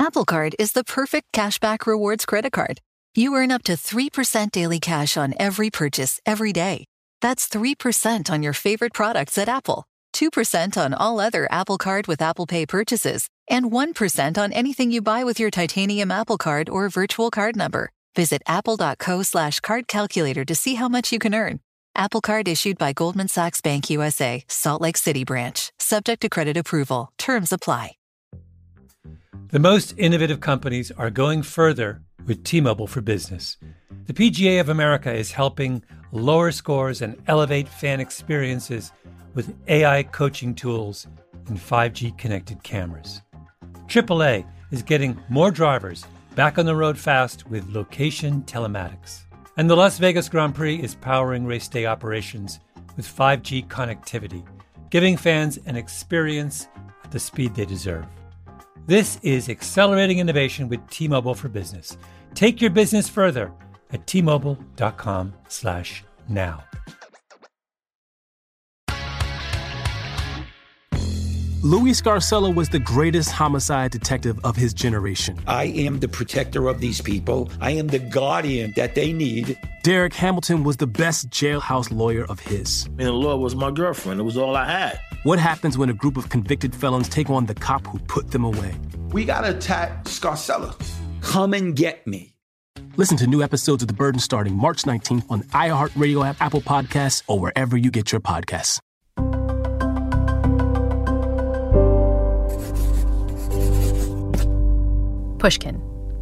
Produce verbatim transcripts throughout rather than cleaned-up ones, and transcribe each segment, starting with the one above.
Apple Card is the perfect cashback rewards credit card. You earn up to three percent daily cash on every purchase every day. That's three percent on your favorite products at Apple, two percent on all other Apple Card with Apple Pay purchases, and one percent on anything you buy with your titanium Apple Card or virtual card number. Visit apple.co slash card calculator to see how much you can earn. Apple Card issued by Goldman Sachs Bank U S A, Salt Lake City branch. Subject to credit approval. Terms apply. The most innovative companies are going further with T-Mobile for Business. The P G A of America is helping lower scores and elevate fan experiences with A I coaching tools and five G connected cameras. triple A is getting more drivers back on the road fast with location telematics. And the Las Vegas Grand Prix is powering race day operations with five G connectivity, giving fans an experience at the speed they deserve. This is accelerating innovation with T-Mobile for Business. Take your business further at T-Mobile.com slash now. Louis Scarcella was the greatest homicide detective of his generation. I am the protector of these people. I am the guardian that they need. Derek Hamilton was the best jailhouse lawyer of his. And the law was my girlfriend. It was all I had. What happens when a group of convicted felons take on the cop who put them away? We gotta attack Scarcella. Come and get me. Listen to new episodes of The Burden starting March nineteenth on iHeartRadio app, Apple Podcasts, or wherever you get your podcasts. Pushkin.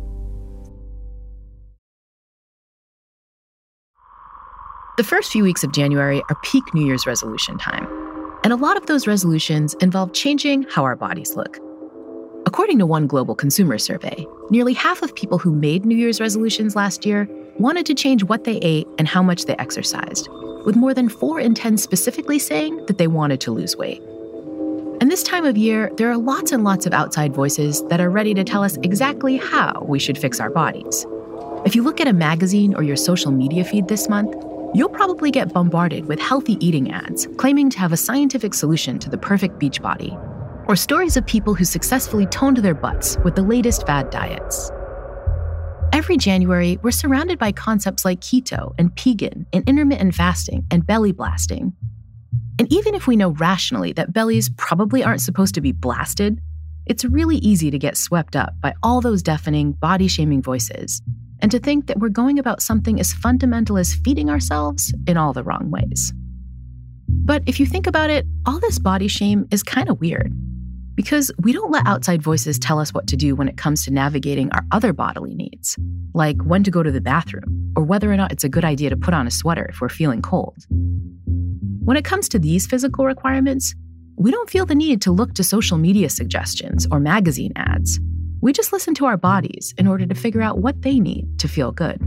The first few weeks of January are peak New Year's resolution time. And a lot of those resolutions involve changing how our bodies look. According to one global consumer survey, nearly half of people who made New Year's resolutions last year wanted to change what they ate and how much they exercised, with more than four in ten specifically saying that they wanted to lose weight. And this time of year, there are lots and lots of outside voices that are ready to tell us exactly how we should fix our bodies. If you look at a magazine or your social media feed this month, you'll probably get bombarded with healthy eating ads claiming to have a scientific solution to the perfect beach body, or stories of people who successfully toned their butts with the latest fad diets. Every January, we're surrounded by concepts like keto and pegan and intermittent fasting and belly blasting. And even if we know rationally that bellies probably aren't supposed to be blasted, it's really easy to get swept up by all those deafening, body-shaming voices, and to think that we're going about something as fundamental as feeding ourselves in all the wrong ways. But if you think about it, all this body shame is kind of weird, because we don't let outside voices tell us what to do when it comes to navigating our other bodily needs, like when to go to the bathroom, or whether or not it's a good idea to put on a sweater if we're feeling cold. When it comes to these physical requirements, we don't feel the need to look to social media suggestions or magazine ads. We just listen to our bodies in order to figure out what they need to feel good.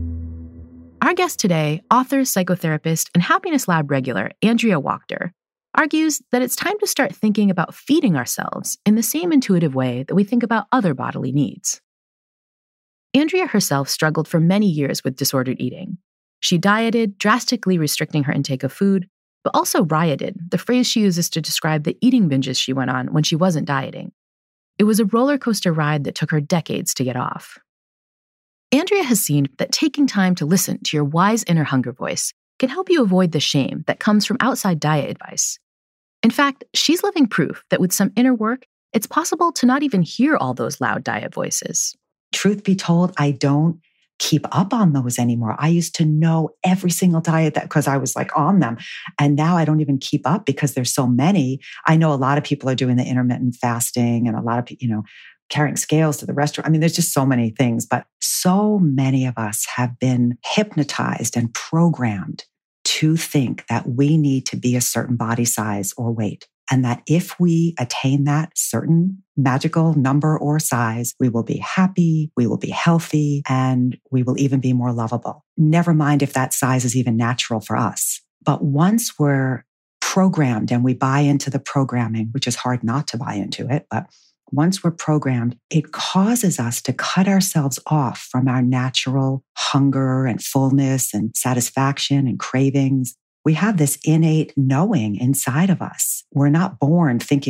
Our guest today, author, psychotherapist, and Happiness Lab regular Andrea Wachter, argues that it's time to start thinking about feeding ourselves in the same intuitive way that we think about other bodily needs. Andrea herself struggled for many years with disordered eating. She dieted, drastically restricting her intake of food, but also rioted, the phrase she uses to describe the eating binges she went on when she wasn't dieting. It was a roller coaster ride that took her decades to get off. Andrea has seen that taking time to listen to your wise inner hunger voice can help you avoid the shame that comes from outside diet advice. In fact, she's living proof that with some inner work, it's possible to not even hear all those loud diet voices. Truth be told, I don't keep up on those anymore. I used to know every single diet that because I was like on them. And now I don't even keep up because there's so many. I know a lot of people are doing the intermittent fasting and a lot of people, you know, carrying scales to the restaurant. I mean, there's just so many things, but so many of us have been hypnotized and programmed to think that we need to be a certain body size or weight. And that if we attain that certain magical number or size, we will be happy, we will be healthy, and we will even be more lovable. Never mind if that size is even natural for us. But once we're programmed and we buy into the programming, which is hard not to buy into it, but once we're programmed, it causes us to cut ourselves off from our natural hunger and fullness and satisfaction and cravings. We have this innate knowing inside of us. We're not born thinking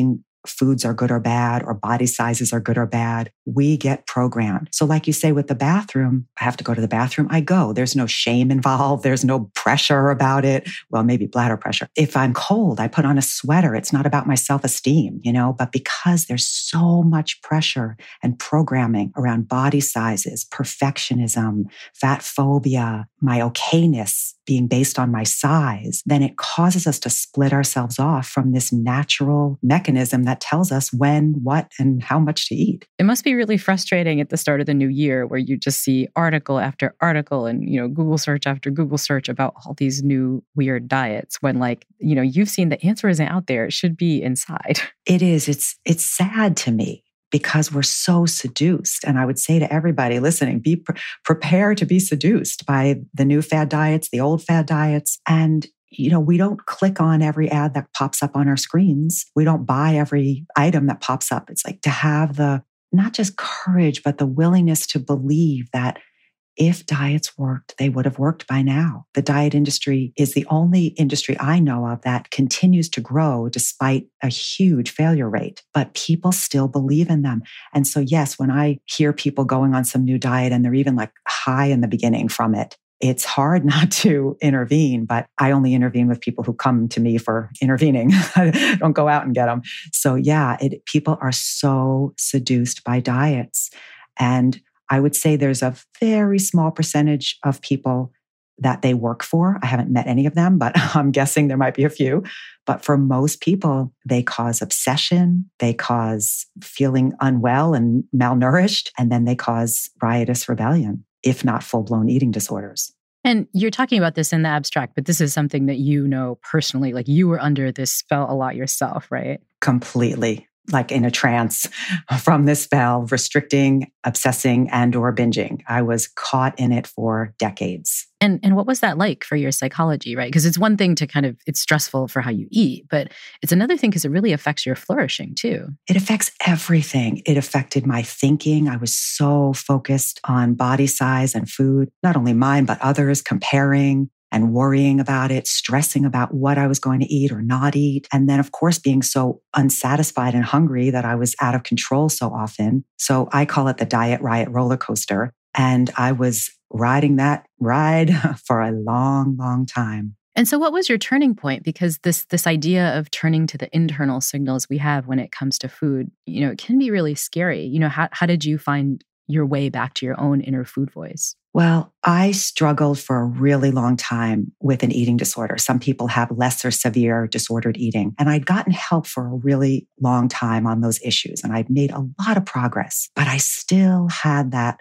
foods are good or bad or body sizes are good or bad. We get programmed. So like you say with the bathroom, I have to go to the bathroom. I go. There's no shame involved. There's no pressure about it. Well, maybe bladder pressure. If I'm cold, I put on a sweater. It's not about my self-esteem, you know, but because there's so much pressure and programming around body sizes, perfectionism, fat phobia, my okayness being based on my size, then it causes us to split ourselves off from this natural mechanism that tells us when, what, and how much to eat. It must be really frustrating at the start of the new year where you just see article after article and, you know, Google search after Google search about all these new weird diets when, like, you know, you've seen the answer isn't out there. It should be inside. It is. It's, it's sad to me, because we're so seduced. And I would say to everybody listening, be pre- prepared to be seduced by the new fad diets, the old fad diets. And, you know, we don't click on every ad that pops up on our screens. We don't buy every item that pops up. It's like to have the, not just courage, but the willingness to believe that if diets worked, they would have worked by now. The diet industry is the only industry I know of that continues to grow despite a huge failure rate, but people still believe in them. And so, yes, when I hear people going on some new diet and they're even like high in the beginning from it, it's hard not to intervene, but I only intervene with people who come to me for intervening. I don't go out and get them. So yeah, it, people are so seduced by diets. And I would say there's a very small percentage of people that they work for. I haven't met any of them, but I'm guessing there might be a few. But for most people, they cause obsession, they cause feeling unwell and malnourished, and then they cause riotous rebellion, if not full-blown eating disorders. And you're talking about this in the abstract, but this is something that you know personally, like you were under this spell a lot yourself, right? Completely. Like in a trance from this spell, restricting, obsessing, and or binging. I was caught in it for decades. And and what was that like for your psychology, right? Because it's one thing to kind of, it's stressful for how you eat, but it's another thing because it really affects your flourishing too. It affects everything. It affected my thinking. I was so focused on body size and food, not only mine, but others, comparing and worrying about it, stressing about what I was going to eat or not eat. And then, of course, being so unsatisfied and hungry that I was out of control so often. So I call it the diet riot roller coaster. And I was riding that ride for a long, long time. And so what was your turning point? Because this this idea of turning to the internal signals we have when it comes to food, you know, it can be really scary. You know, how, how did you find your way back to your own inner food voice? Well, I struggled for a really long time with an eating disorder. Some people have lesser severe disordered eating. And I'd gotten help for a really long time on those issues. And I'd made a lot of progress, but I still had that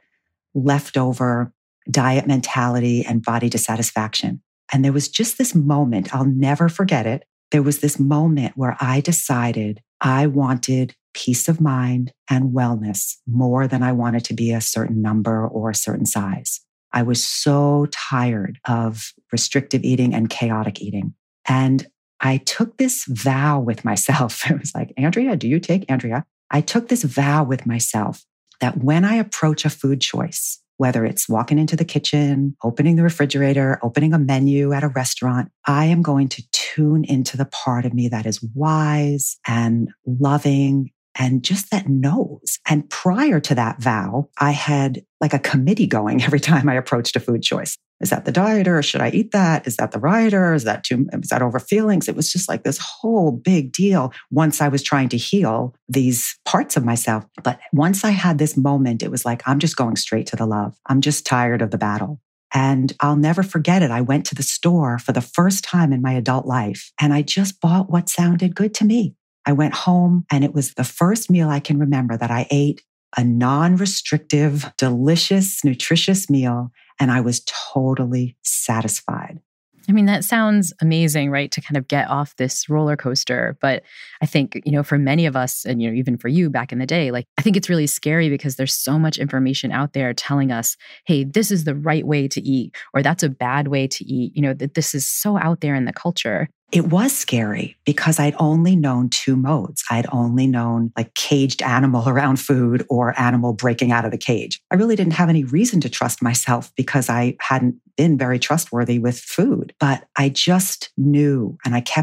leftover diet mentality and body dissatisfaction. And there was just this moment, I'll never forget it. There was this moment where I decided I wanted peace of mind and wellness more than I wanted to be a certain number or a certain size. I was so tired of restrictive eating and chaotic eating. And I took this vow with myself. It was like, Andrea, do you take Andrea? I took this vow with myself that when I approach a food choice, whether it's walking into the kitchen, opening the refrigerator, opening a menu at a restaurant, I am going to tune into the part of me that is wise and loving and just that knows. And prior to that vow, I had like a committee going every time I approached a food choice. Is that the dieter? Or should I eat that? Is that the rioter? Is that too, is that over feelings? It was just like this whole big deal once I was trying to heal these parts of myself. But once I had this moment, it was like, I'm just going straight to the love. I'm just tired of the battle. And I'll never forget it. I went to the store for the first time in my adult life, and I just bought what sounded good to me. I went home, and it was the first meal I can remember that I ate a non-restrictive, delicious, nutritious meal, and I was totally satisfied. I mean, that sounds amazing, right? To kind of get off this roller coaster. But I think, you know, for many of us, and, you know, even for you back in the day, like, I think it's really scary because there's so much information out there telling us, hey, this is the right way to eat, or that's a bad way to eat, you know, that this is so out there in the culture. It was scary because I'd only known two modes. I'd only known like caged animal around food or animal breaking out of the cage. I really didn't have any reason to trust myself because I hadn't been very trustworthy with food. But I just knew, and I kept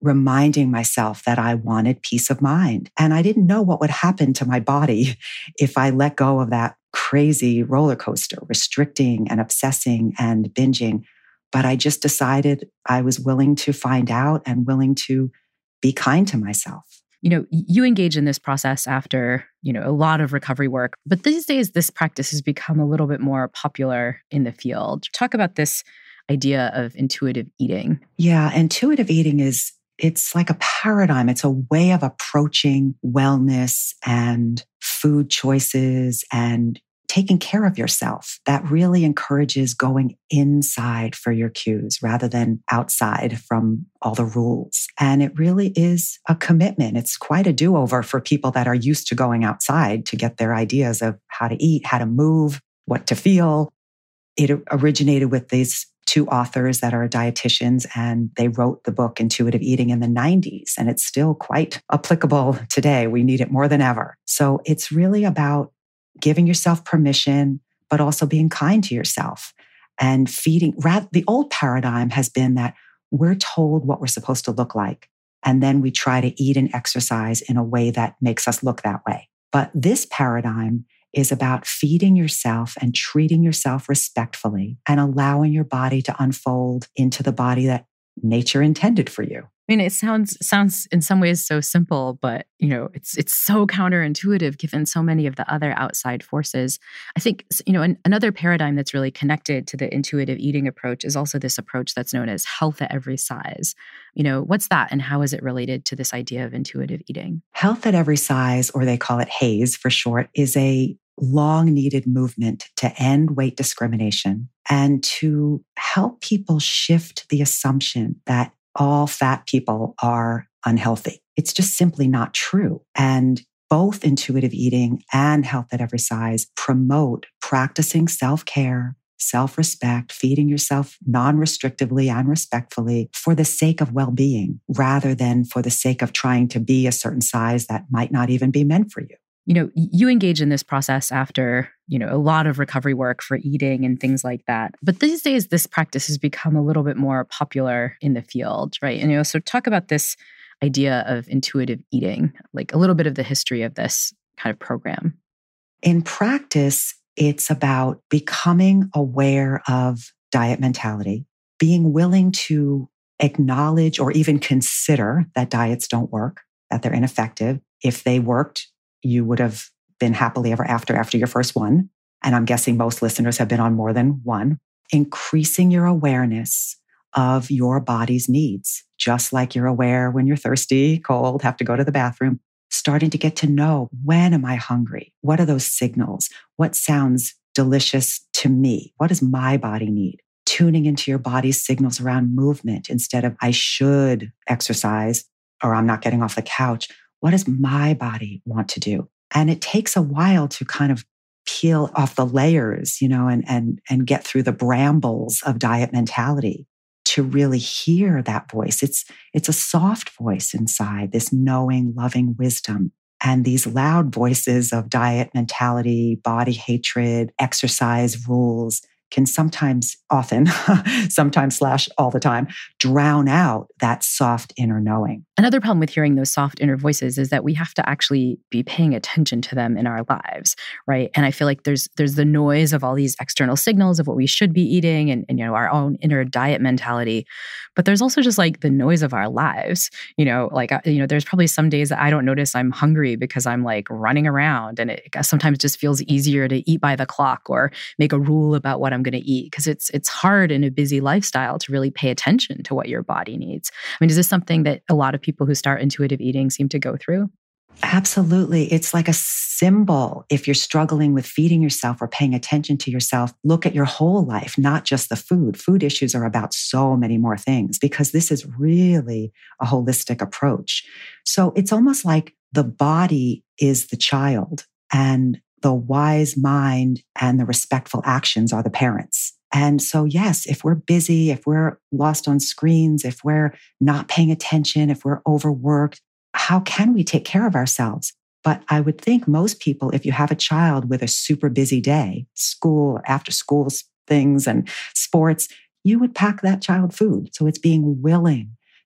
reminding myself that I wanted peace of mind. And I didn't know what would happen to my body if I let go of that crazy roller coaster, restricting and obsessing and binging. But I just decided I was willing to find out and willing to be kind to myself. You know, you engage in this process after, you know, a lot of recovery work, but these days this practice has become a little bit more popular in the field. Talk about this idea of intuitive eating. Yeah, intuitive eating is, it's like a paradigm. It's a way of approaching wellness and food choices and taking care of yourself that really encourages going inside for your cues rather than outside from all the rules. And it really is a commitment. It's quite a do-over for people that are used to going outside to get their ideas of how to eat, how to move, what to feel. It originated with these two authors that are dietitians, and they wrote the book Intuitive Eating in the nineties, and it's still quite applicable today. We need it more than ever. So it's really about giving yourself permission, but also being kind to yourself and feeding. Rather, the old paradigm has been that we're told what we're supposed to look like, and then we try to eat and exercise in a way that makes us look that way. But this paradigm is about feeding yourself and treating yourself respectfully and allowing your body to unfold into the body that nature intended for you. I mean, it sounds sounds in some ways so simple, but you know, it's it's so counterintuitive given so many of the other outside forces. I think, you know, an, another paradigm that's really connected to the intuitive eating approach is also this approach that's known as health at every size. You know, what's that, and how is it related to this idea of intuitive eating? Health at every size, or they call it HAES for short, is a long-needed movement to end weight discrimination and to help people shift the assumption that all fat people are unhealthy. It's just simply not true. And both intuitive eating and health at every size promote practicing self-care, self-respect, feeding yourself non-restrictively and respectfully for the sake of well-being, rather than for the sake of trying to be a certain size that might not even be meant for you. You know, you engage in this process after, you know, a lot of recovery work for eating and things like that. But these days, this practice has become a little bit more popular in the field, right? And, you know, so talk about this idea of intuitive eating, like a little bit of the history of this kind of program. In practice, it's about becoming aware of diet mentality, being willing to acknowledge or even consider that diets don't work, that they're ineffective. If they worked, you would have been happily ever after after your first one. And I'm guessing most listeners have been on more than one. Increasing your awareness of your body's needs, just like you're aware when you're thirsty, cold, have to go to the bathroom. Starting to get to know, when am I hungry? What are those signals? What sounds delicious to me? What does my body need? Tuning into your body's signals around movement instead of I should exercise or I'm not getting off the couch. What does my body want to do? And it takes a while to kind of peel off the layers, you know, and, and, and get through the brambles of diet mentality to really hear that voice. It's, it's a soft voice inside, this knowing, loving wisdom. And these loud voices of diet mentality, body hatred, exercise rules can sometimes, often, sometimes slash all the time, drown out that soft inner knowing. Another problem with hearing those soft inner voices is that we have to actually be paying attention to them in our lives, right? And I feel like there's there's the noise of all these external signals of what we should be eating and, and you know, our own inner diet mentality. But there's also just like the noise of our lives. You know, like, you know, there's probably some days that I don't notice I'm hungry because I'm like running around, and it sometimes just feels easier to eat by the clock or make a rule about what I'm going to eat, because it's it's hard in a busy lifestyle to really pay attention to what your body needs. I mean, is this something that a lot of people who start intuitive eating seem to go through? Absolutely. It's like a symbol. If you're struggling with feeding yourself or paying attention to yourself, look at your whole life, not just the food. Food issues are about so many more things, because this is really a holistic approach. So it's almost like the body is the child and the wise mind and the respectful actions are the parents. And so, yes, if we're busy, if we're lost on screens, if we're not paying attention, if we're overworked, how can we take care of ourselves? But I would think most people, if you have a child with a super busy day, school, after school things and sports, you would pack that child food. So it's being willing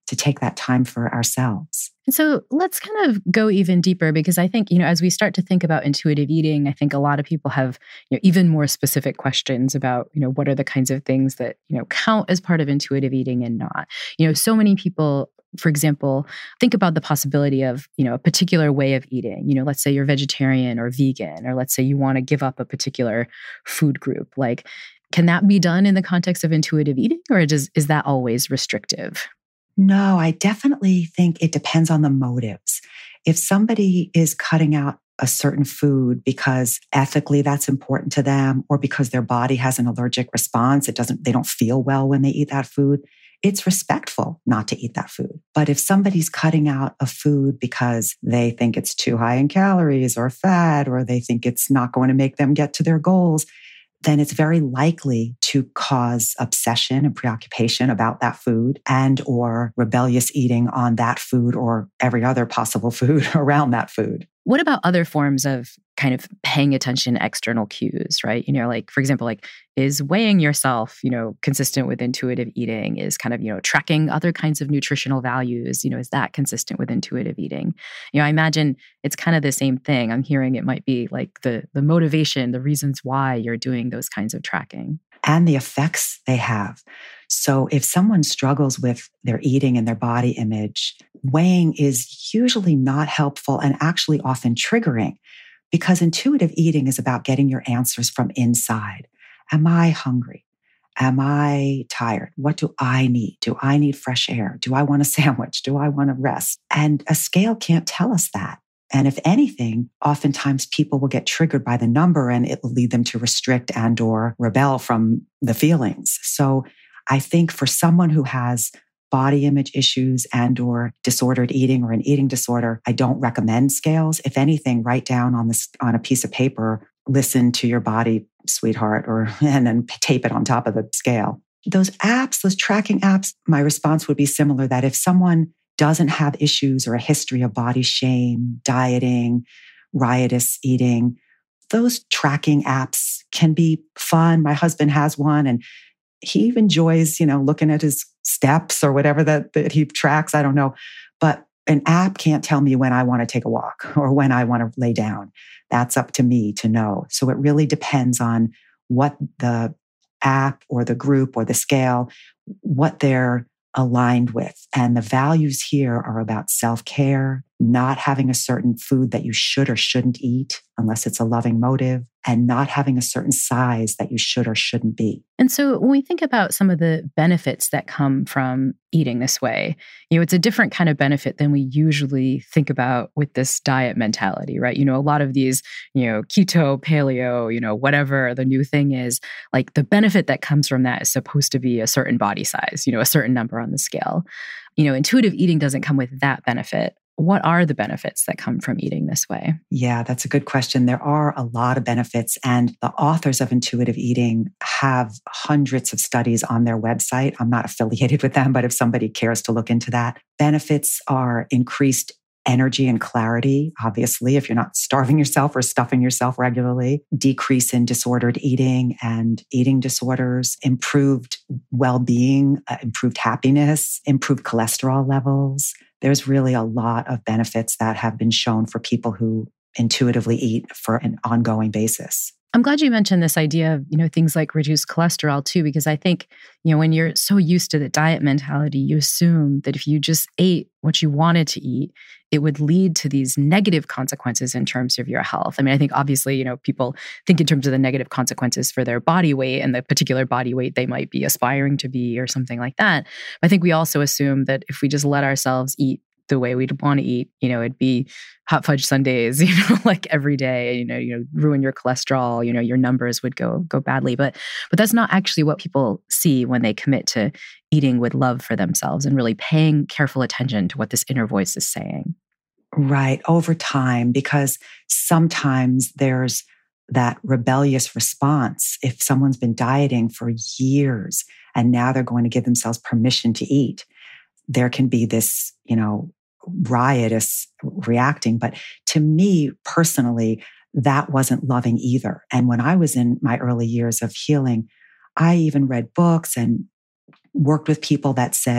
to take that time for ourselves. And so let's kind of go even deeper, because I think, you know, as we start to think about intuitive eating, I think a lot of people have, you know, even more specific questions about, you know, what are the kinds of things that, you know, count as part of intuitive eating and not. You know, so many people, for example, think about the possibility of, you know, a particular way of eating. You know, let's say you're vegetarian or vegan, or let's say you want to give up a particular food group. Like, can that be done in the context of intuitive eating, or does, is that always restrictive? No, I definitely think it depends on the motives. If somebody is cutting out a certain food because ethically that's important to them, or because their body has an allergic response, it doesn't, they don't feel well when they eat that food, it's respectful not to eat that food. But if somebody's cutting out a food because they think it's too high in calories or fat, or they think it's not going to make them get to their goals, then it's very likely to cause obsession and preoccupation about that food, and or rebellious eating on that food or every other possible food around that food. What about other forms of kind of paying attention to external cues, right? You know, like, for example, like, is weighing yourself, you know, consistent with intuitive eating? Is kind of, you know, tracking other kinds of nutritional values, you know, is that consistent with intuitive eating? You know, I imagine it's kind of the same thing. I'm hearing it might be like the the motivation, the reasons why you're doing those kinds of tracking. And the effects they have. So if someone struggles with their eating and their body image, weighing is usually not helpful and actually often triggering, because intuitive eating is about getting your answers from inside. Am I hungry? Am I tired? What do I need? Do I need fresh air? Do I want a sandwich? Do I want to rest? And a scale can't tell us that. And if anything, oftentimes people will get triggered by the number, and it will lead them to restrict and or rebel from the feelings. So I think for someone who has body image issues and or disordered eating or an eating disorder, I don't recommend scales. If anything, write down on this on a piece of paper, listen to your body, sweetheart, or and then tape it on top of the scale. Those apps, those tracking apps, my response would be similar, that if someone doesn't have issues or a history of body shame, dieting, riotous eating, those tracking apps can be fun. My husband has one, and he enjoys, you know, looking at his steps or whatever that, that he tracks. I don't know. But an app can't tell me when I want to take a walk or when I want to lay down. That's up to me to know. So it really depends on what the app or the group or the scale, what they're aligned with. And the values here are about self-care, not having a certain food that you should or shouldn't eat unless it's a loving motive, and not having a certain size that you should or shouldn't be. And so when we think about some of the benefits that come from eating this way, you know, it's a different kind of benefit than we usually think about with this diet mentality, right? You know, a lot of these, you know, keto, paleo, you know, whatever the new thing is, like the benefit that comes from that is supposed to be a certain body size, you know, a certain number on the scale. You know, intuitive eating doesn't come with that benefit. What are the benefits that come from eating this way? Yeah, that's a good question. There are a lot of benefits, and the authors of intuitive eating have hundreds of studies on their website. I'm not affiliated with them, but if somebody cares to look into that, benefits are increased energy and clarity, obviously, if you're not starving yourself or stuffing yourself regularly, decrease in disordered eating and eating disorders, improved well-being, uh, improved happiness, improved cholesterol levels. There's really a lot of benefits that have been shown for people who intuitively eat for an ongoing basis. I'm glad you mentioned this idea of, you know, things like reduced cholesterol too, because I think, you know, when you're so used to the diet mentality, you assume that if you just ate what you wanted to eat, it would lead to these negative consequences in terms of your health. I mean, I think obviously, you know, people think in terms of the negative consequences for their body weight and the particular body weight they might be aspiring to be or something like that. But I think we also assume that if we just let ourselves eat the way we'd want to eat, you know, it'd be hot fudge sundaes, you know, like every day, you know, you know, ruin your cholesterol, you know, your numbers would go go badly. But but that's not actually what people see when they commit to eating with love for themselves and really paying careful attention to what this inner voice is saying. Right, over time, because sometimes there's that rebellious response. If someone's been dieting for years and now they're going to give themselves permission to eat, there can be this, you know, riotous reacting. But to me personally, that wasn't loving either. And when I was in my early years of healing, I even read books and worked with people that said,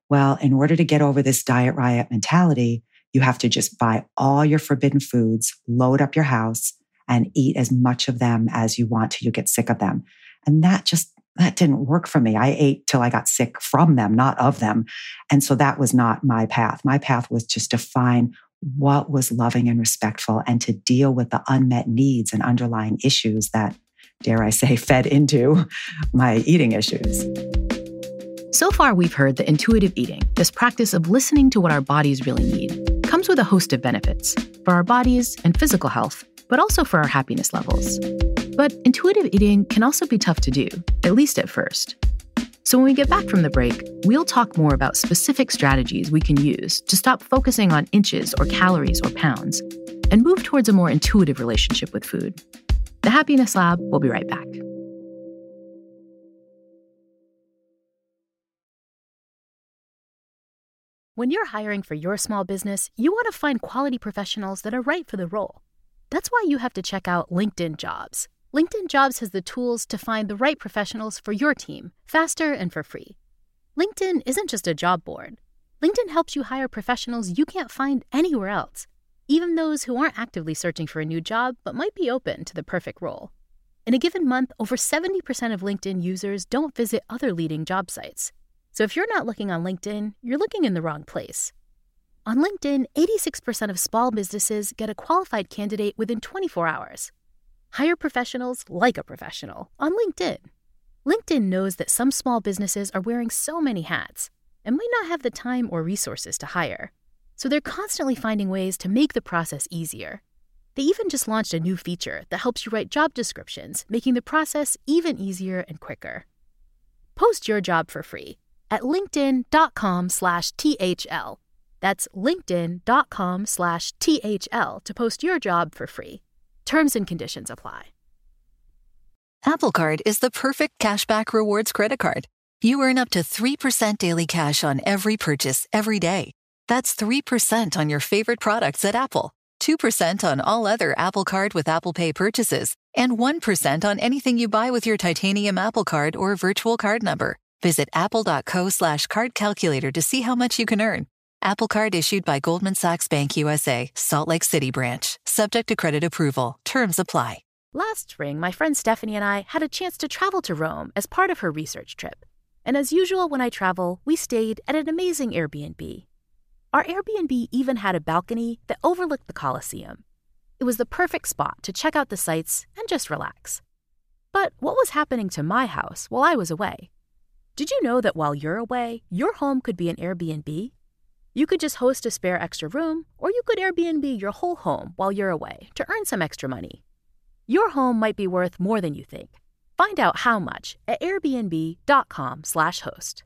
Well, in order to get over this diet riot mentality, you have to just buy all your forbidden foods, load up your house, and eat as much of them as you want till you get sick of them. And that just, that didn't work for me. I ate till I got sick from them, not of them. And so that was not my path. My path was just to find what was loving and respectful and to deal with the unmet needs and underlying issues that, dare I say, fed into my eating issues. So far, we've heard that intuitive eating, this practice of listening to what our bodies really need, comes with a host of benefits for our bodies and physical health, but also for our happiness levels. But intuitive eating can also be tough to do, at least at first. So when we get back from the break, we'll talk more about specific strategies we can use to stop focusing on inches or calories or pounds and move towards a more intuitive relationship with food. The Happiness Lab will be right back. When you're hiring for your small business, you want to find quality professionals that are right for the role. That's why you have to check out LinkedIn Jobs. LinkedIn Jobs has the tools to find the right professionals for your team, faster and for free. LinkedIn isn't just a job board. LinkedIn helps you hire professionals you can't find anywhere else, even those who aren't actively searching for a new job but might be open to the perfect role. In a given month, over seventy percent of LinkedIn users don't visit other leading job sites. So if you're not looking on LinkedIn, you're looking in the wrong place. On LinkedIn, eighty-six percent of small businesses get a qualified candidate within twenty-four hours. Hire professionals like a professional on LinkedIn. LinkedIn knows that some small businesses are wearing so many hats and might not have the time or resources to hire. So they're constantly finding ways to make the process easier. They even just launched a new feature that helps you write job descriptions, making the process even easier and quicker. Post your job for free at linkedin.com slash THL. That's linkedin.com slash THL to post your job for free. Terms and conditions apply. Apple Card is the perfect cashback rewards credit card. You earn up to three percent daily cash on every purchase every day. That's three percent on your favorite products at Apple, two percent on all other Apple Card with Apple Pay purchases, and one percent on anything you buy with your titanium Apple Card or virtual card number. Visit apple.co slash card calculator to see how much you can earn. Apple Card issued by Goldman Sachs Bank U S A, Salt Lake City branch. Subject to credit approval. Terms apply. Last spring, my friend Stephanie and I had a chance to travel to Rome as part of her research trip. And as usual when I travel, we stayed at an amazing Airbnb. Our Airbnb even had a balcony that overlooked the Colosseum. It was the perfect spot to check out the sights and just relax. But what was happening to my house while I was away? Did you know that while you're away, your home could be an Airbnb? You could just host a spare extra room, or you could Airbnb your whole home while you're away to earn some extra money. Your home might be worth more than you think. Find out how much at airbnb.com slash host.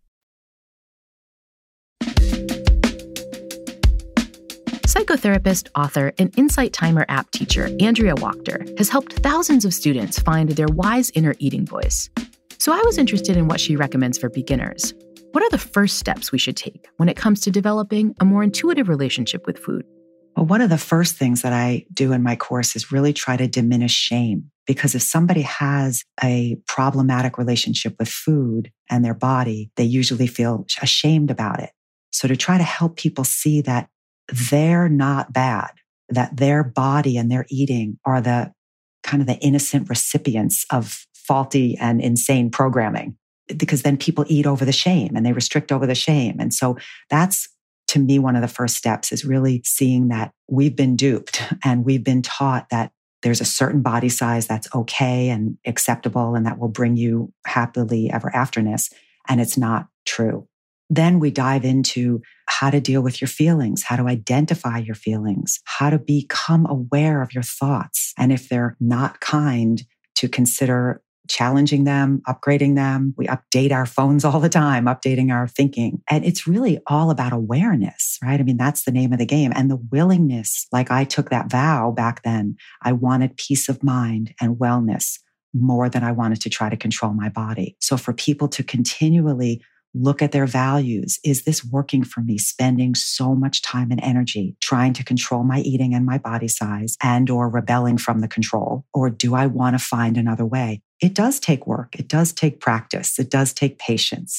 Psychotherapist, author, and Insight Timer app teacher Andrea Wachter has helped thousands of students find their wise inner eating voice. So I was interested in what she recommends for beginners. What are the first steps we should take when it comes to developing a more intuitive relationship with food? Well, one of the first things that I do in my course is really try to diminish shame. Because if somebody has a problematic relationship with food and their body, they usually feel ashamed about it. So to try to help people see that they're not bad, that their body and their eating are the kind of the innocent recipients of faulty and insane programming. Because then people eat over the shame and they restrict over the shame. And so that's, to me, one of the first steps is really seeing that we've been duped and we've been taught that there's a certain body size that's okay and acceptable and that will bring you happily ever afterness. And it's not true. Then we dive into how to deal with your feelings, how to identify your feelings, how to become aware of your thoughts. And if they're not kind, to consider challenging them, upgrading them. We update our phones all the time, updating our thinking. And it's really all about awareness, right? I mean, that's the name of the game. And the willingness, like I took that vow back then, I wanted peace of mind and wellness more than I wanted to try to control my body. So for people to continually look at their values, is this working for me? Spending so much time and energy trying to control my eating and my body size and or rebelling from the control? Or do I want to find another way? It does take work. It does take practice. It does take patience.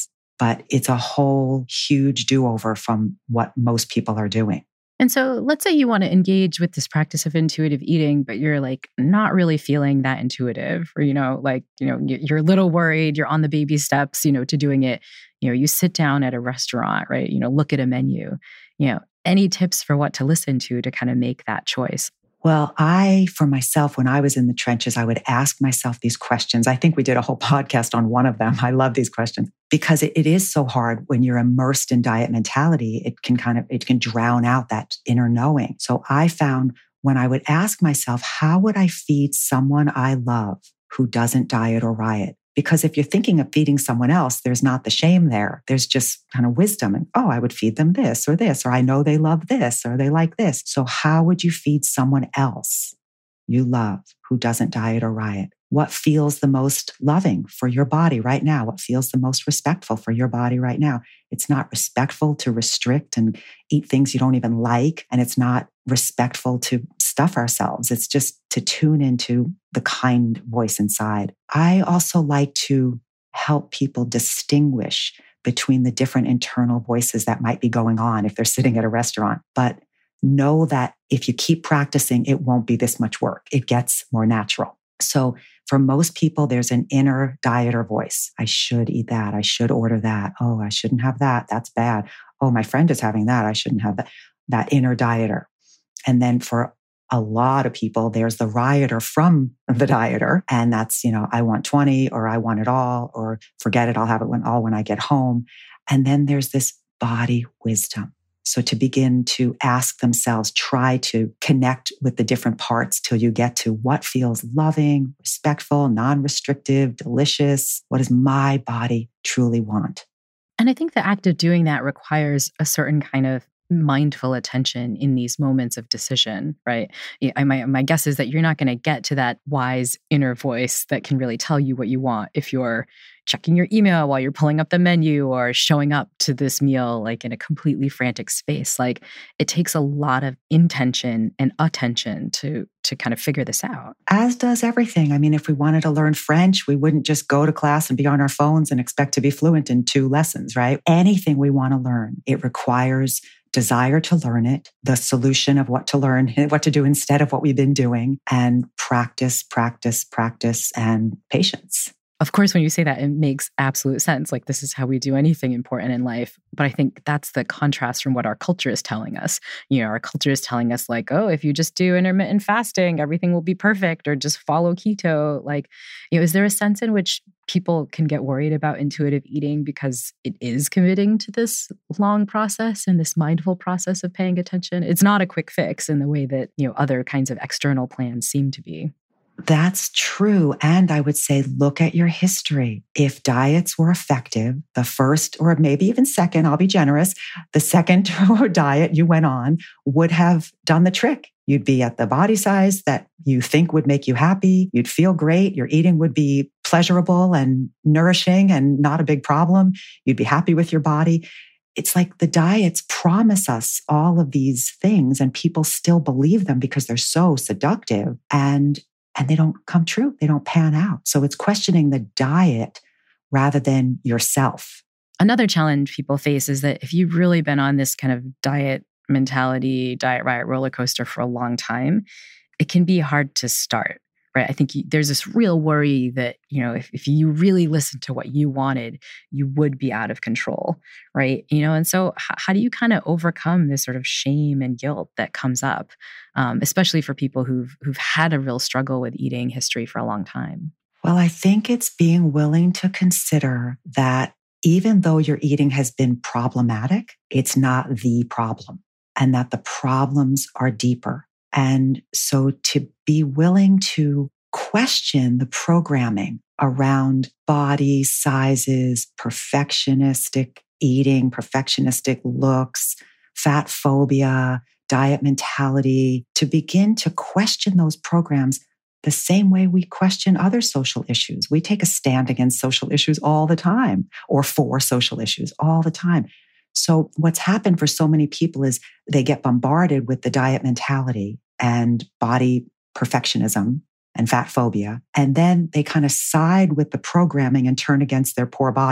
but it's a whole huge do-over from what most people are doing. And so let's say you want to engage with this practice of intuitive eating, but you're like not really feeling that intuitive, or, you know, like, you know, you're a little worried, you're on the baby steps, you know, to doing it. You know, you sit down at a restaurant, right? You know, look at a menu, you know, any tips for what to listen to to kind of make that choice? Well, I, for myself, when I was in the trenches, I would ask myself these questions. I think we did a whole podcast on one of them. I love these questions because it, it is so hard when you're immersed in diet mentality. It can kind of, it can drown out that inner knowing. So I found when I would ask myself, how would I feed someone I love who doesn't diet or riot? Because if you're thinking of feeding someone else, there's not the shame there. There's just kind of wisdom. And, oh, I would feed them this or this, or I know they love this, or they like this. So how would you feed someone else you love who doesn't diet or riot? What feels the most loving for your body right now? What feels the most respectful for your body right now? It's not respectful to restrict and eat things you don't even like. And it's not respectful to stuff ourselves. It's just to tune into the kind voice inside. I also like to help people distinguish between the different internal voices that might be going on if they're sitting at a restaurant. But know that if you keep practicing, it won't be this much work. It gets more natural. So for most people, there's an inner dieter voice. I should eat that. I should order that. Oh, I shouldn't have that. That's bad. Oh, my friend is having that. I shouldn't have that. That inner dieter. And then for a lot of people, there's the rioter from the dieter. And that's, you know, I want twenty, or I want it all, or forget it. I'll have it when all when I get home. And then there's this body wisdom. So to begin to ask themselves, try to connect with the different parts till you get to what feels loving, respectful, non-restrictive, delicious. What does my body truly want? And I think the act of doing that requires a certain kind of mindful attention in these moments of decision, right? I, my, my guess is that you're not going to get to that wise inner voice that can really tell you what you want if you're checking your email while you're pulling up the menu or showing up to this meal like in a completely frantic space. Like it takes a lot of intention and attention to to kind of figure this out. As does everything. I mean, if we wanted to learn French, we wouldn't just go to class and be on our phones and expect to be fluent in two lessons, right? Anything we want to learn, it requires desire to learn it, the solution of what to learn, what to do instead of what we've been doing, and practice, practice, practice, and patience. Of course, when you say that, it makes absolute sense. Like this is how we do anything important in life. But I think that's the contrast from what our culture is telling us. You know, our culture is telling us like, oh, if you just do intermittent fasting, everything will be perfect, or just follow keto. Like, you know, is there a sense in which people can get worried about intuitive eating because it is committing to this long process and this mindful process of paying attention? It's not a quick fix in the way that, you know, other kinds of external plans seem to be. That's true. And I would say, look at your history. If diets were effective, the first, or maybe even second, I'll be generous, the second diet you went on would have done the trick. You'd be at the body size that you think would make you happy. You'd feel great. Your eating would be pleasurable and nourishing and not a big problem. You'd be happy with your body. It's like the diets promise us all of these things and people still believe them because they're so seductive. And And they don't come true. They don't pan out. So it's questioning the diet rather than yourself. Another challenge people face is that if you've really been on this kind of diet mentality, diet riot roller coaster for a long time, it can be hard to start, right? I think you, there's this real worry that, you know, if, if you really listened to what you wanted, you would be out of control, right? You know, and so h- how do you kind of overcome this sort of shame and guilt that comes up, um, especially for people who've who've had a real struggle with eating history for a long time? Well, I think it's being willing to consider that even though your eating has been problematic, it's not the problem, and that the problems are deeper. And so to be willing to question the programming around body sizes, perfectionistic eating, perfectionistic looks, fat phobia, diet mentality, to begin to question those programs the same way we question other social issues. We take a stand against social issues all the time, or for social issues all the time. So what's happened for so many people is they get bombarded with the diet mentality and body perfectionism and fat phobia. And then they kind of side with the programming and turn against their poor bodies.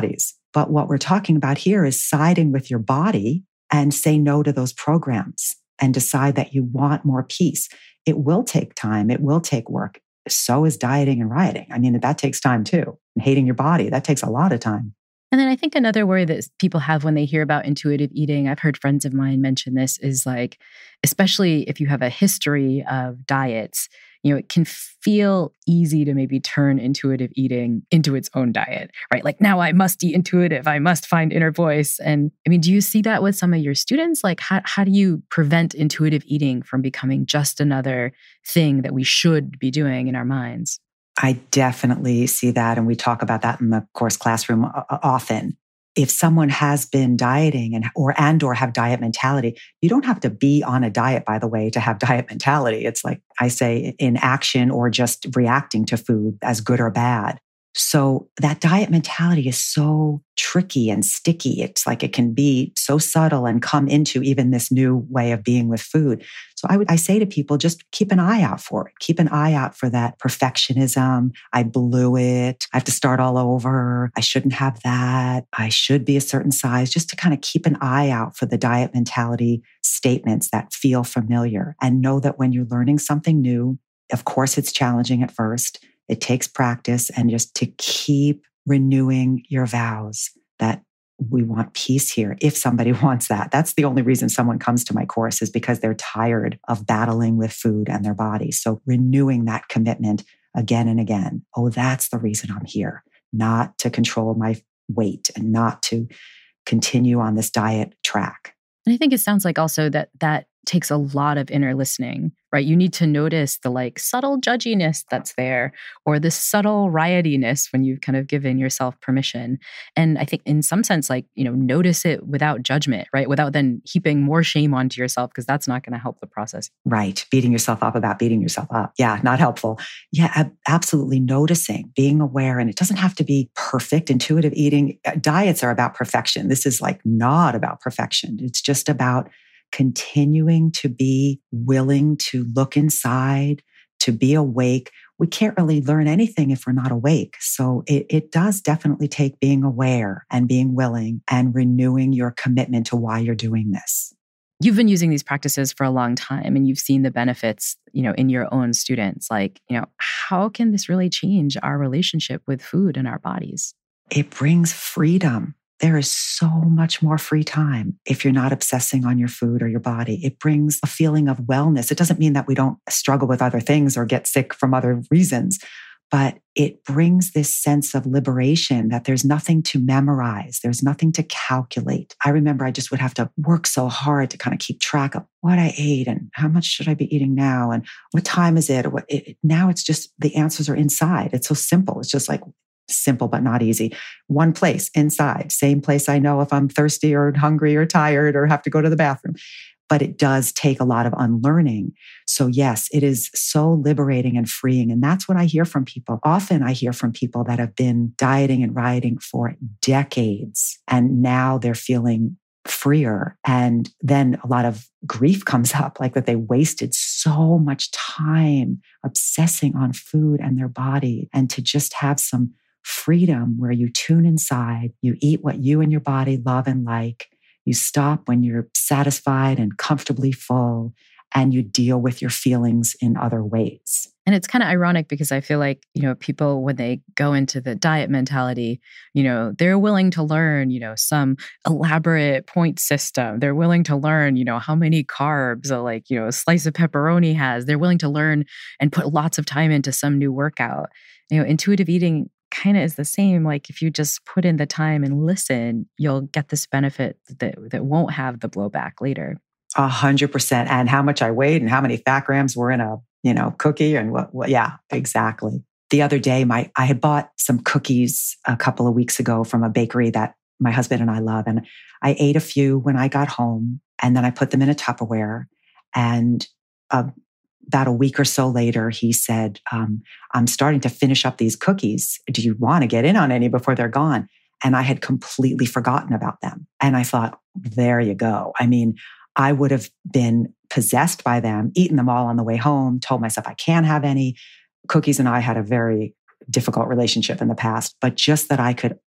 But what we're talking about here is siding with your body and say no to those programs and decide that you want more peace. It will take time. It will take work. So is dieting and rioting. I mean, that takes time too. And hating your body, that takes a lot of time. And then I think another worry that people have when they hear about intuitive eating, I've heard friends of mine mention this, is like, especially if you have a history of diets, you know, it can feel easy to maybe turn intuitive eating into its own diet, right? Like, now I must eat intuitive. I must find inner voice. And I mean, do you see that with some of your students? Like, how, how do you prevent intuitive eating from becoming just another thing that we should be doing in our minds? I definitely see that. And we talk about that in the course classroom often. If someone has been dieting and or and or have diet mentality, you don't have to be on a diet, by the way, to have diet mentality. It's like I say, in action or just reacting to food as good or bad. So that diet mentality is so tricky and sticky. It's like it can be so subtle and come into even this new way of being with food. So I would I say to people, just keep an eye out for it. Keep an eye out for that perfectionism. I blew it. I have to start all over. I shouldn't have that. I should be a certain size. Just to kind of keep an eye out for the diet mentality statements that feel familiar, and know that when you're learning something new, of course, it's challenging at first. It takes practice, and just to keep renewing your vows that we want peace here. If somebody wants that, that's the only reason someone comes to my course, is because they're tired of battling with food and their body. So renewing that commitment again and again. Oh, that's the reason I'm here, not to control my weight and not to continue on this diet track. And I think it sounds like also that that takes a lot of inner listening, right? You need to notice the like subtle judginess that's there, or the subtle riotiness when you've kind of given yourself permission. And I think in some sense, like, you know, notice it without judgment, right? Without then heaping more shame onto yourself, because that's not going to help the process. Right. Beating yourself up about beating yourself up. Yeah, not helpful. Yeah, ab- absolutely noticing, being aware. And it doesn't have to be perfect. Intuitive eating, diets are about perfection. This is like not about perfection. It's just about continuing to be willing to look inside, to be awake. We can't really learn anything if we're not awake. So it, it does definitely take being aware and being willing and renewing your commitment to why you're doing this. You've been using these practices for a long time, and you've seen the benefits, you know, in your own students. Like, you know, how can this really change our relationship with food and our bodies? It brings freedom. There is so much more free time if you're not obsessing on your food or your body. It brings a feeling of wellness. It doesn't mean that we don't struggle with other things or get sick from other reasons, but it brings this sense of liberation that there's nothing to memorize. There's nothing to calculate. I remember I just would have to work so hard to kind of keep track of what I ate and how much should I be eating now and what time is it? Or what, it now it's just the answers are inside. It's so simple. It's just like, simple, but not easy. One place inside, same place I know if I'm thirsty or hungry or tired or have to go to the bathroom. But it does take a lot of unlearning. So yes, it is so liberating and freeing. And that's what I hear from people. Often I hear from people that have been dieting and rioting for decades, and now they're feeling freer. And then a lot of grief comes up, like that they wasted so much time obsessing on food and their body, and to just have some freedom where you tune inside, you eat what you and your body love and like, you stop when you're satisfied and comfortably full, and you deal with your feelings in other ways. And it's kind of ironic because I feel like, you know, people, when they go into the diet mentality, you know, they're willing to learn, you know, some elaborate point system. They're willing to learn, you know, how many carbs a like, you know, a slice of pepperoni has. They're willing to learn and put lots of time into some new workout. You know, intuitive eating kind of is the same. Like if you just put in the time and listen, you'll get this benefit that, that won't have the blowback later. A hundred percent. And how much I weighed and how many fat grams were in a, you know, cookie and what, what, yeah, exactly. The other day, my, I had bought some cookies a couple of weeks ago from a bakery that my husband and I love. And I ate a few when I got home, and then I put them in a Tupperware. And uh, about a week or so later, he said, um, I'm starting to finish up these cookies. Do you want to get in on any before they're gone? And I had completely forgotten about them. And I thought, there you go. I mean, I would have been possessed by them, eaten them all on the way home, told myself I can't have any. Cookies and I had a very difficult relationship in the past, but just that I could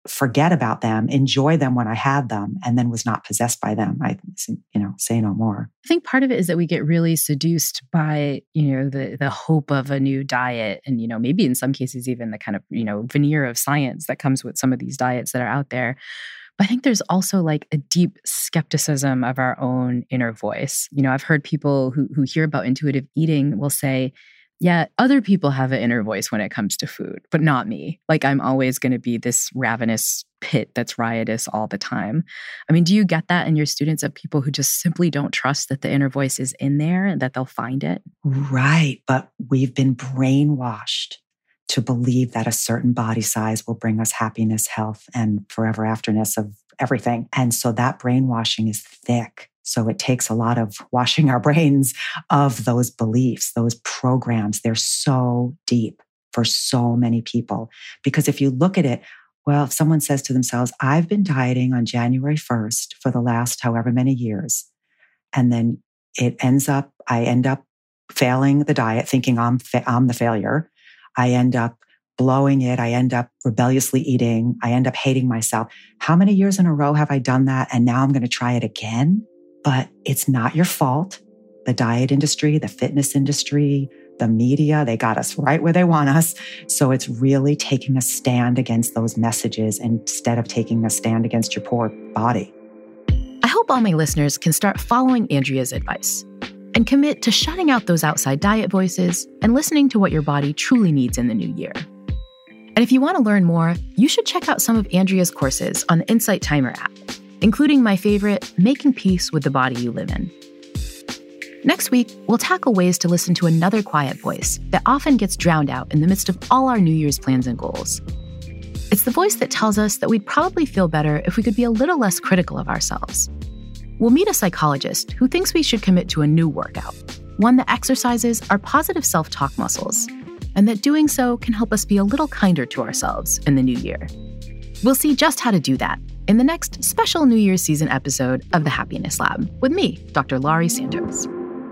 forget about them, enjoy them when I had them, and then was not possessed by them. I, you know, say no more. I think part of it is that we get really seduced by, you know, the the hope of a new diet, and, you know, maybe in some cases even the kind of, you know, veneer of science that comes with some of these diets that are out there. But I think there's also like a deep skepticism of our own inner voice. You know, I've heard people who who hear about intuitive eating will say, yeah, other people have an inner voice when it comes to food, but not me. Like, I'm always going to be this ravenous pit that's riotous all the time. I mean, do you get that in your students, of people who just simply don't trust that the inner voice is in there and that they'll find it? Right. But we've been brainwashed to believe that a certain body size will bring us happiness, health, and forever afterness of everything. And so that brainwashing is thick. So it takes a lot of washing our brains of those beliefs, those programs. They're so deep for so many people. Because if you look at it, well, if someone says to themselves, I've been dieting on January first for the last however many years, and then it ends up, I end up failing the diet, thinking I'm, fa- I'm the failure. I end up blowing it. I end up rebelliously eating. I end up hating myself. How many years in a row have I done that? And now I'm going to try it again? But it's not your fault. The diet industry, the fitness industry, the media, they got us right where they want us. So it's really taking a stand against those messages instead of taking a stand against your poor body. I hope all my listeners can start following Andrea's advice and commit to shutting out those outside diet voices and listening to what your body truly needs in the new year. And if you want to learn more, you should check out some of Andrea's courses on the Insight Timer app, including my favorite, Making Peace with the Body You Live In. Next week, we'll tackle ways to listen to another quiet voice that often gets drowned out in the midst of all our New Year's plans and goals. It's the voice that tells us that we'd probably feel better if we could be a little less critical of ourselves. We'll meet a psychologist who thinks we should commit to a new workout, one that exercises our positive self-talk muscles, and that doing so can help us be a little kinder to ourselves in the new year. We'll see just how to do that in the next special New Year's season episode of The Happiness Lab with me, Doctor Laurie Santos.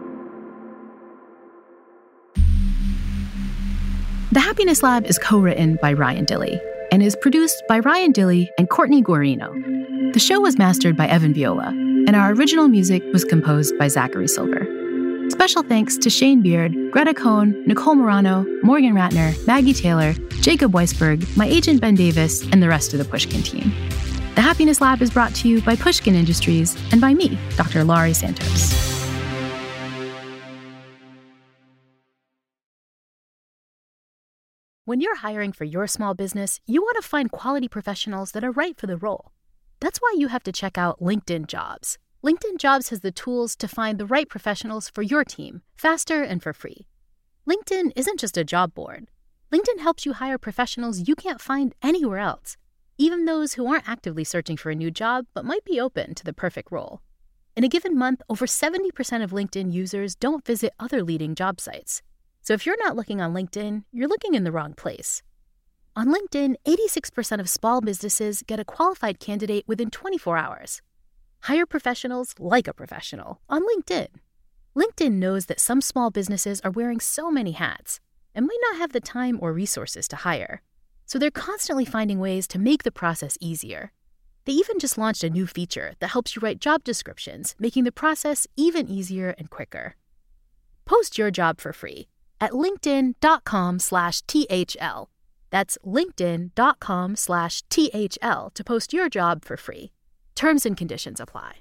The Happiness Lab is co-written by Ryan Dilley and is produced by Ryan Dilley and Courtney Guarino. The show was mastered by Evan Viola, and our original music was composed by Zachary Silver. Special thanks to Shane Beard, Greta Cohn, Nicole Morano, Morgan Ratner, Maggie Taylor, Jacob Weisberg, my agent Ben Davis, and the rest of the Pushkin team. The Happiness Lab is brought to you by Pushkin Industries and by me, Doctor Laurie Santos. When you're hiring for your small business, you want to find quality professionals that are right for the role. That's why you have to check out LinkedIn Jobs. LinkedIn Jobs has the tools to find the right professionals for your team, faster and for free. LinkedIn isn't just a job board. LinkedIn helps you hire professionals you can't find anywhere else, even those who aren't actively searching for a new job but might be open to the perfect role. In a given month, over seventy percent of LinkedIn users don't visit other leading job sites. So if you're not looking on LinkedIn, you're looking in the wrong place. On LinkedIn, eighty-six percent of small businesses get a qualified candidate within twenty-four hours. Hire professionals like a professional on LinkedIn. LinkedIn knows that some small businesses are wearing so many hats and might not have the time or resources to hire. So they're constantly finding ways to make the process easier. They even just launched a new feature that helps you write job descriptions, making the process even easier and quicker. Post your job for free at linkedin.com slash THL. That's linkedin.com slash THL to post your job for free. Terms and conditions apply.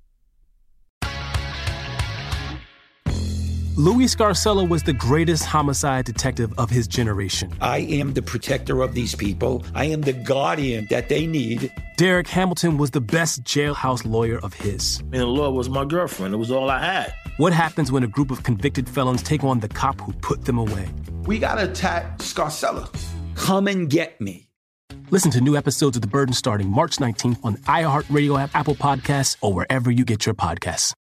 Louis Scarcella was the greatest homicide detective of his generation. I am the protector of these people. I am the guardian that they need. Derek Hamilton was the best jailhouse lawyer of his. And the law was my girlfriend. It was all I had. What happens when a group of convicted felons take on the cop who put them away? We gotta attack Scarcella. Come and get me. Listen to new episodes of The Burden starting March nineteenth on iHeartRadio app, Apple Podcasts, or wherever you get your podcasts.